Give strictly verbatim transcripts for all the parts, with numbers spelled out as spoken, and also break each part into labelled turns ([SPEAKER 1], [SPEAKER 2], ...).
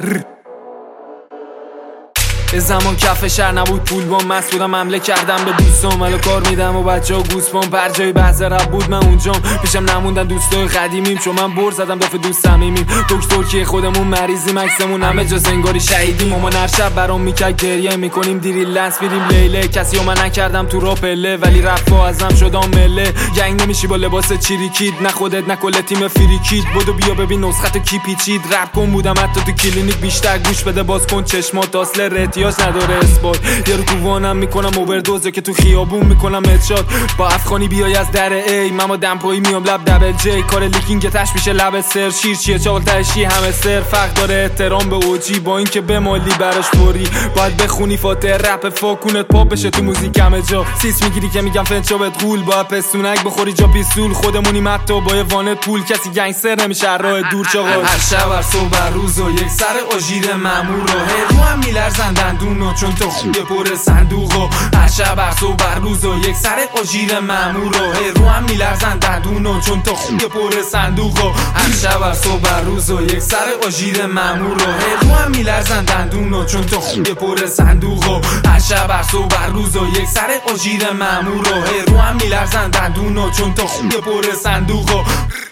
[SPEAKER 1] یه زمان کف شهر نبود پول بام مست بودم حمله کردم به دوستام الو کار میدم و بچه ها گوسپام پر جای بحث رب بود من اونجام پیشم نموندن دوستای قدیمیم چون من بر زدم دافه دوست صمیمیم دکتر که خودمون مریضیم عکسمون همه جا سنگاری شهیدیم مامان هر شب برام میکرد گریه میکنیم دیری لنس میریم لیله کسی و من نکردم تو را پله ولی رفا ازم شدم مله گنگ نمیشی با لباس چیریکید نه خودت نه کل تیم فریکید بدو بیا ببین نسخت کی پیچید رپ کن بودم حتی تو کلینیک بیشتر گوش بده باز کن چشمات اصل رتیاش نداره اثبات یارو تو وانم میکنم اووردوزه که تو خیابون میکنم ادشات با افغانی بیای از در ای من با دمپایی میام لب دبل جی کار لیکینگ تش میشه لب سر شیر چیه چال تشی همه سر فرق داره احترام به اوجی با اینکه به مالی براش فوری باید بخونی فاتحه رپ فاکونت پاپ بشه تو موزیک همه جا سیس میگیری که میگم فنچا بهت غول با پستونک بخوری جا پیستول خودمونیم حتی با یه وانت پول کسی گنگستر نمیشه راه دور چاقا هر شب هر صبح هر روز و یک سر آژیر مامور رو رو هم میلرزن دندونو چون تو خوب پر صندوقو هر شب هر صبح هر روز و یک سر آژیر مامور رو رو هم میلرزن دندونو چون تو خوب پر صندوقو هر شب هر صبح هر روز و یک سر آژیر مامور رو رو هم میلرزن دندونو چون تو خوب پر صندوقو هر شب هر صبح هر روز و یک سر آژیر مامور رو رو هم میلرزن دندونو چون تو خوب پر صندوقو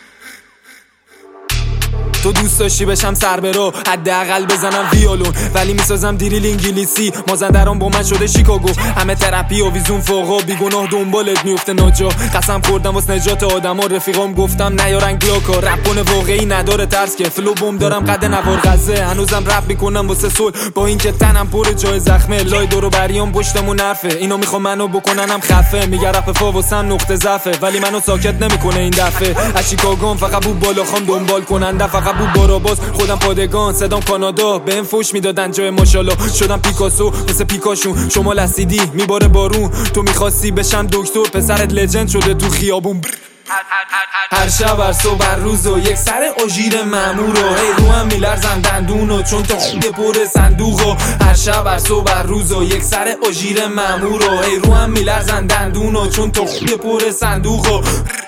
[SPEAKER 1] تو دوست داشتی بشم سر برو حداقل بزنم ویولون ولی میسازم دیریل انگلیسی مازندران با من شده شیکاگو همه تراپی و ویزون فوقا بیگناه دنبالت میفته ناجا قسم خوردم واسه نجات آدما رفیقام گفتم نیارن گلاکا رپ کنه واقعی نداره ترس که فلو بوم دارم قد نوار غزه هنوزم رپ میکنم واسه صلح با اینکه تنم پر جای زخمه لای دورو بریام پشتمون حرفه اینا میخوام منو بکننم خفه میگه رپ فا واسم نقطه ضعفه ولی منو ساکت نمیکنه این دفعه از شیکاگوام فقط بو بالا خام دنبال کننده فقط بو باراباز خودم پادگان صدام کانادا بهم فوش میدادن جای ماشاءالله شدم پیکاسو مثل پیکاشون شما لسیدی میباره بارون تو میخواستی بشم دکتر پسرت لجند شده تو خیابون هر شب هر صبح هر روز و یک سر آژیر مامور رو هی رو هم میلرزن دندونو چون تو خوب پر صندوقو هر شب هر صبح هر روز و یک سر آژیر مامور رو هی رو هم میلرزن دندونو چون تو خوب پر صندوقو